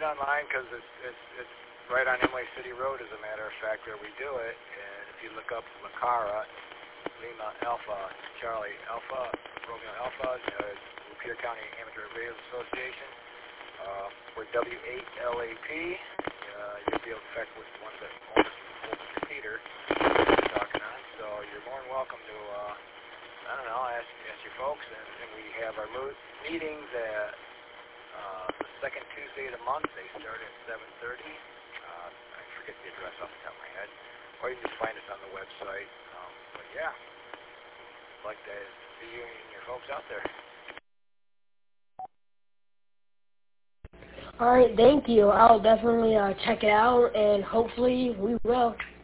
online because it's right on Imlay City Road, as a matter of fact, where we do it. And if you look up Macara, Lima Alpha, Charlie Alpha, Romeo Alpha, Lapeer County Amateur Radio Association. We're W8LAP. You'll be able to connect with one of the owners, Peter, talking on. So you're more than welcome to, ask your folks. And we have our meetings at the second Tuesday of the month. They start at 7:30. I forget the address off the top of my head. Or you can just find us on the website. But yeah, I'd like to see you and your folks out there. All right, thank you. I'll definitely check it out, and hopefully we will.